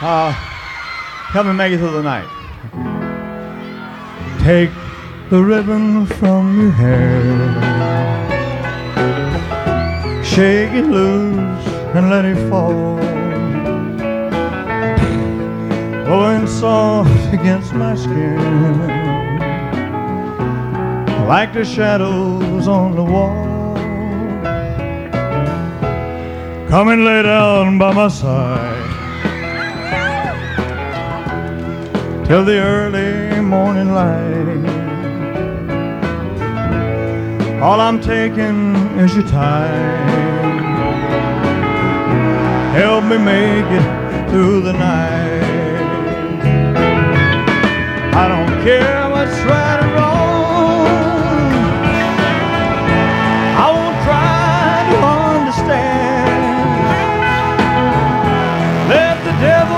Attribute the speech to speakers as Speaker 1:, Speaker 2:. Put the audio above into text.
Speaker 1: Help me make it through the night. Take the ribbon from your hair, shake it loose and let it fall, blowing soft against my skin, like the shadows on the wall. Come and lay down by my side till the early morning light. All I'm taking is your time. Help me make it through the night. I don't care what's right or wrong.